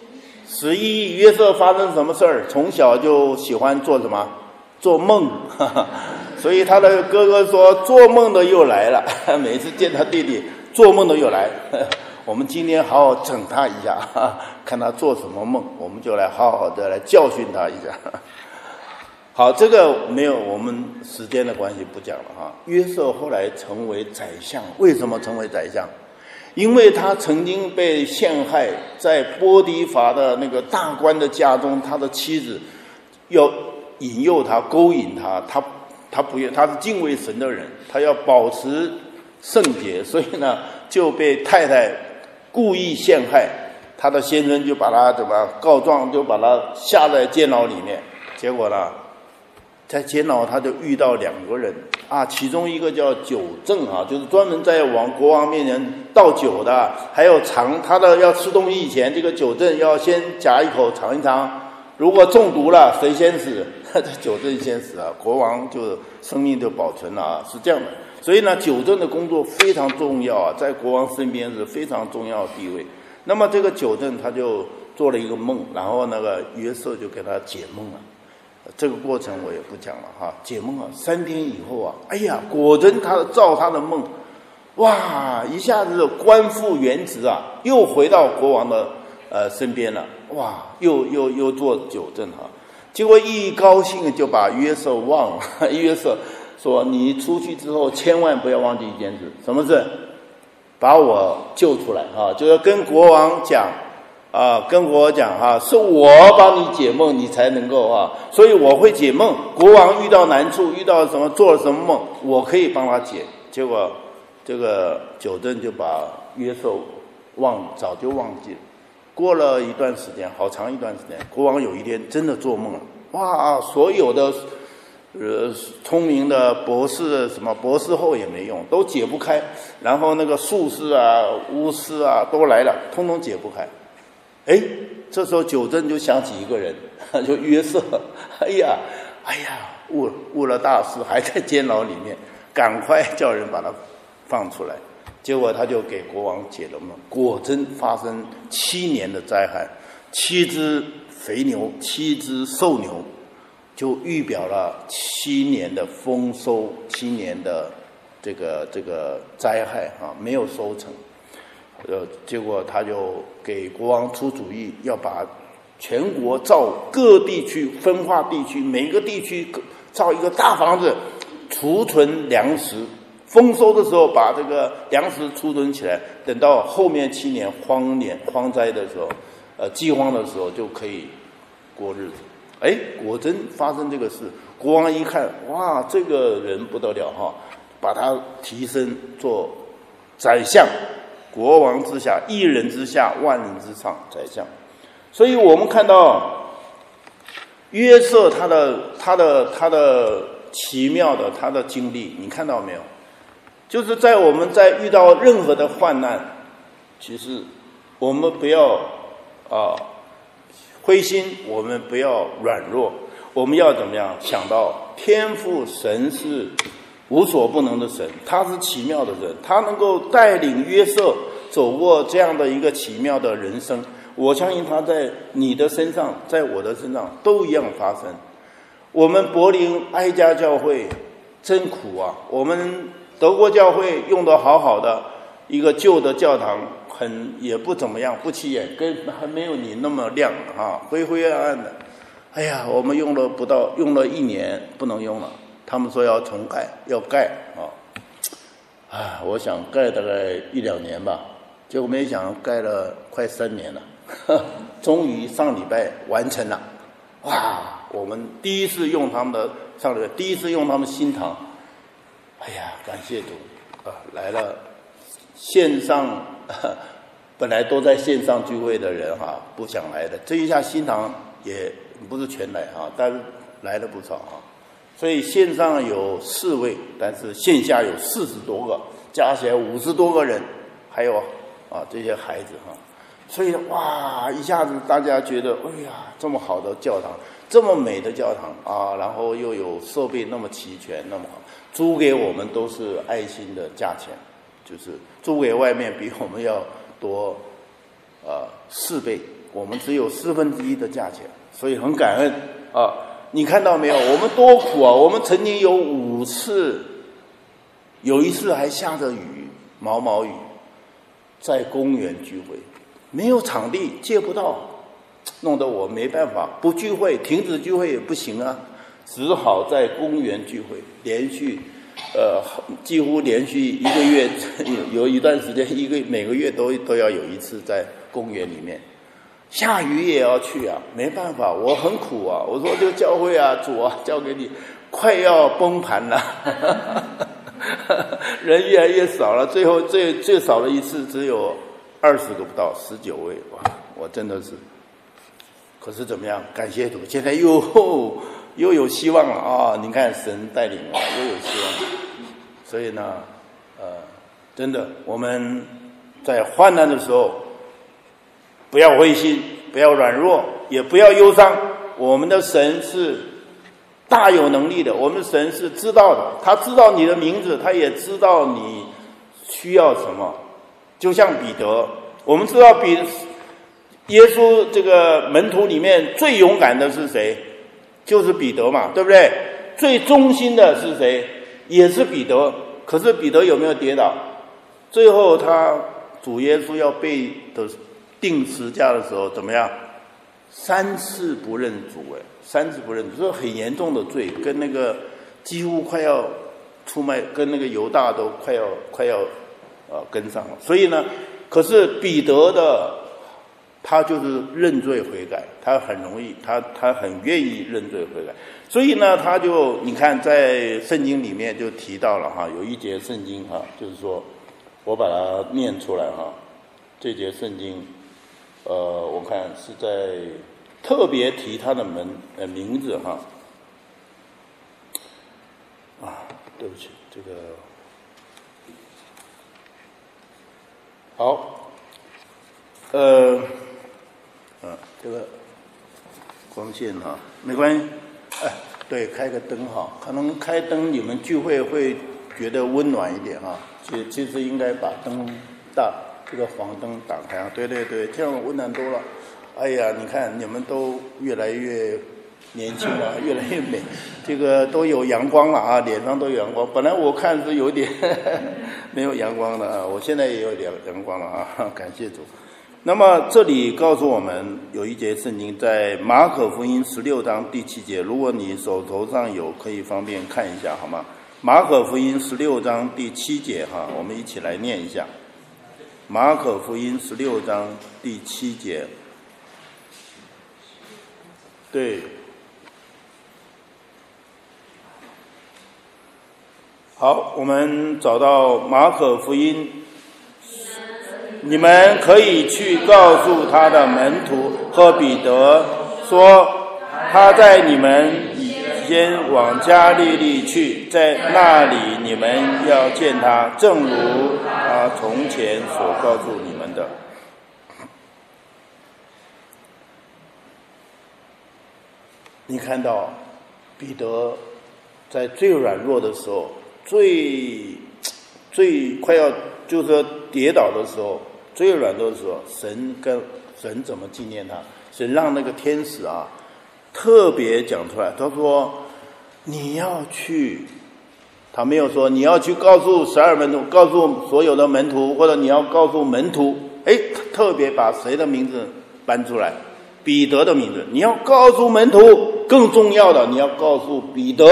？11。约瑟发生什么事儿？从小就喜欢做什么？做梦所以他的哥哥说做梦的又来了每次见他弟弟做梦的又来我们今天好好整他一下看他做什么梦，我们就来好好的来教训他一下好，这个没有我们时间的关系不讲了约瑟后来成为宰相，为什么成为宰相？因为他曾经被陷害，在波提乏的那个大官的家中，他的妻子要引诱他，勾引他，他不愿，他是敬畏神的人，他要保持圣洁，所以呢就被太太故意陷害，他的先生就把他告状，就把他下在监牢里面。结果呢，在监牢他就遇到2个人其中一个叫酒政就是专门在国王面前倒酒的，还有他的要吃东西以前，这个酒政要先夹一口尝一尝。如果中毒了，谁先死？酒政先死国王就生命就保存了是这样的。所以呢，酒政的工作非常重要在国王身边是非常重要的地位。那么这个酒政他就做了一个梦，然后那个约瑟就给他解梦了。这个过程我也不讲了解梦3天以后哎呀，果真照他的梦，哇，一下子官复原职又回到国王的身边了。哇，又做酒政结果一高兴就把约瑟忘了。约瑟说你出去之后千万不要忘记一件事，什么事？把我救出来就是跟国王讲是我帮你解梦，你才能够所以我会解梦，国王遇到难处，遇到什么做了什么梦，我可以帮他解。结果这个酒政就把约瑟早就忘记了。过了一段时间，好长一段时间，国王有一天真的做梦了。哇，所有的聪明的博士博士后也没用，都解不开。然后那个术士巫师都来了，通通解不开。 哎，这时候九正就想起一个人，就约瑟。哎呀，误了大事，还在监牢里面，赶快叫人把他放出来。结果他就给国王解了梦，果真发生7年的灾害，7只肥牛，7只瘦牛，就预表了7年的丰收，7年的这个灾害啊，没有收成。结果他就给国王出主意，要把全国造各地区分化地区，每个地区造一个大房子，储存粮食。丰收的时候把这个粮食储存起来，等到后面7年荒灾的时候，饥荒的时候就可以过日子。哎，果真发生这个事。国王一看，哇，这个人不得了哈，把他提升做宰相，国王之下，一人之下，万人之上，宰相。所以我们看到约瑟他的奇妙的他的经历，你看到没有？就是我们在遇到任何的患难，其实我们不要灰心，我们不要软弱，我们要怎么样？想到天父神是无所不能的神，他是奇妙的人，他能够带领约瑟走过这样的一个奇妙的人生。我相信他在你的身上，在我的身上都一样发生。我们柏林哀家教会真苦啊，我们德国教会用得好好的一个旧的教堂，也不怎么样，不起眼，还没有你那么亮啊，灰灰暗暗的。哎呀，我们用了1年不能用了，他们说要重盖，要盖啊。我想盖大概1-2年吧，结果没想盖了快3年了，终于上礼拜完成了。哇，我们第一次用他们的新堂。哎呀，感谢主来了线上，本来都在线上聚会的人不想来的，这一下新堂也不是全来但是来了不少所以线上有4位，但是线下有40多个，加起来50多个人，还有这些孩子所以哇，一下子大家觉得哎呀，这么好的教堂，这么美的教堂然后又有设备那么齐全，那么好，租给我们都是爱心的价钱，就是租给外面比我们要多4倍，我们只有1/4的价钱，所以很感恩你看到没有？我们多苦啊！我们曾经有5次，有一次还下着雨，毛毛雨，在公园聚会，没有场地，借不到，弄得我没办法，不聚会，停止聚会也不行啊，只好在公园聚会，连续几乎连续1个月，有一段时间每个月都要有一次在公园里面，下雨也要去啊，没办法，我很苦啊。我说这个教会主交给你，快要崩盘了，人越来越少了，最后最少的一次只有20个不到，19位，哇，我真的是。可是怎么样？感谢主，现在又有希望了你看神带领又有希望。所以呢，真的，我们在患难的时候，不要灰心，不要软弱，也不要忧伤。我们的神是大有能力的，我们的神是知道的，他知道你的名字，他也知道你需要什么。就像彼得，我们知道耶稣这个门徒里面最勇敢的是谁？就是彼得嘛，对不对？最忠心的是谁？也是彼得。可是彼得有没有跌倒？最后主耶稣要被钉十字架的时候怎么样？3次不认主，3次不认主，这是很严重的罪，跟那个几乎快要出卖，跟那个犹大都快要跟上了。所以呢，可是彼得他就是认罪悔改，他很容易，他很愿意认罪悔改。所以呢，你看在圣经里面就提到了有一节圣经就是说我把它念出来这节圣经我看是在特别提他的名字对不起，这个好这个光线哈，没关系。哎，对，开个灯哈，可能开灯你们聚会会觉得温暖一点哈。其实应该把灯这个黄灯打开啊。对对对，这样温暖多了。哎呀，你看你们都越来越年轻了，越来越美，这个都有阳光了啊，脸上都有阳光。本来我看是有点没有阳光的啊，我现在也有点阳光了啊，感谢主。那么这里告诉我们有一节圣经在马可福音16章第7节，如果你手头上有，可以方便看一下好吗？马可福音16章第7节哈，我们一起来念一下。马可福音16章第7节，对，好，我们找到马可福音。你们可以去告诉他的门徒和彼得说，他在你们以先往加利利去，在那里你们要见他，正如他从前所告诉你们的。你看到彼得在最软弱的时候，最快要就是说跌倒的时候，最软弱的时候，神怎么纪念他？神让那个天使啊特别讲出来，他说你要去，他没有说你要去告诉12门徒，告诉所有的门徒，或者你要告诉门徒，特别把谁的名字搬出来？彼得的名字。你要告诉门徒，更重要的，你要告诉彼得，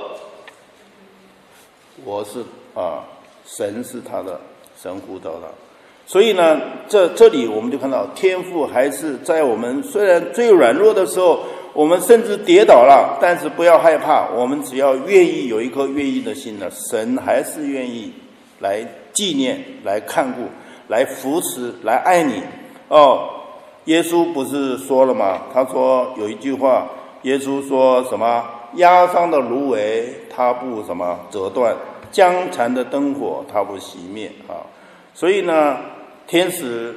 我是神是他的，神呼召他。所以呢，这里我们就看到天父还是在我们虽然最软弱的时候，我们甚至跌倒了，但是不要害怕，我们只要愿意有一颗愿意的心呢，神还是愿意来纪念，来看顾，来扶持，来爱你。耶稣不是说了吗？他说有一句话，耶稣说什么？压伤的芦苇他不什么折断，将残的灯火他不熄灭啊。所以呢，天使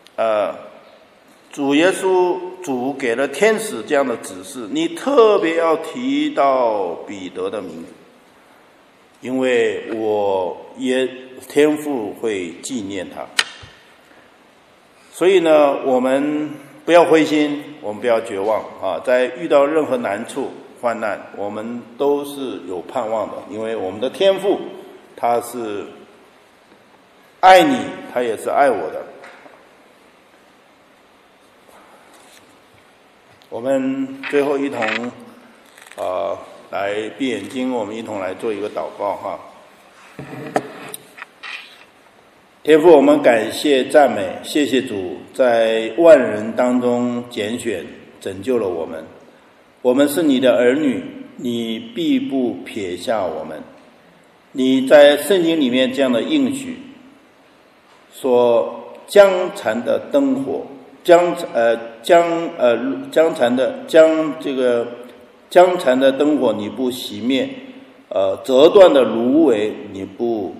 主给了天使这样的指示，你特别要提到彼得的名字，因为天父会纪念他。所以呢，我们不要灰心，我们不要绝望啊！在遇到任何难处、患难，我们都是有盼望的，因为我们的天父他是爱你，他也是爱我的。我们最后一同来闭眼睛，我们一同来做一个祷告哈。天父，我们感谢赞美，谢谢主在万人当中拣选拯救了我们。我们是你的儿女，你必不撇下我们。你在圣经里面这样的应许说，将残的灯火，将残的灯火你不熄灭，折断的芦苇你不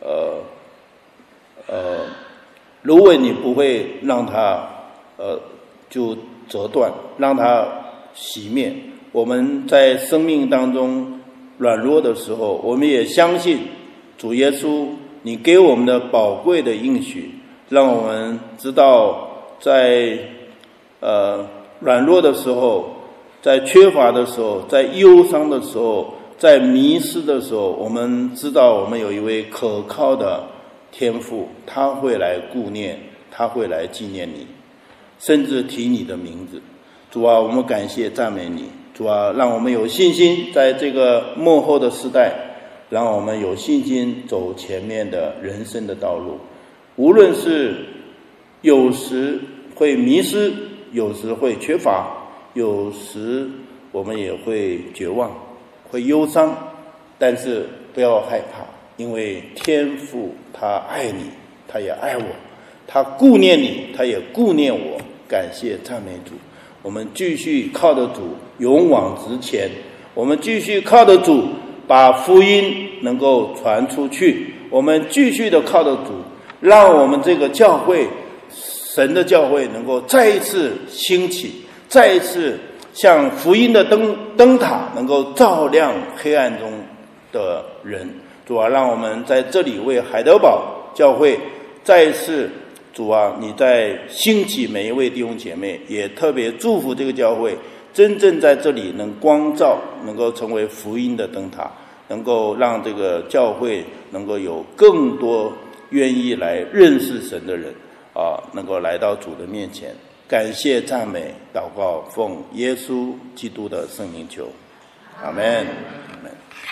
芦苇你不会让它就折断，让它熄灭。我们在生命当中软弱的时候，我们也相信主耶稣你给我们的宝贵的应许，让我们知道在软弱的时候，在缺乏的时候，在忧伤的时候，在迷失的时候，我们知道我们有一位可靠的天父，他会来顾念，他会来纪念你，甚至提你的名字。主啊，我们感谢赞美你。主啊，让我们有信心，在这个末后的时代，让我们有信心走前面的人生的道路。无论是有时会迷失，有时会缺乏，有时我们也会绝望，会忧伤，但是不要害怕，因为天父他爱你，他也爱我，他顾念你，他也顾念我。感谢赞美主，我们继续靠着主勇往直前，我们继续靠着主把福音能够传出去，我们继续的靠着主，让我们这个教会，神的教会能够再一次兴起， 再一次像福音的灯塔，能够照亮黑暗中的人。主啊，让我们在这里为海德堡教会再一次，主啊，你在兴起每一位弟兄姐妹，也特别祝福这个教会真正在这里能光照，能够成为福音的灯塔，能够让这个教会能够有更多愿意来认识神的人能够来到主的面前。感谢赞美祷告，奉耶稣基督的圣名求，阿们。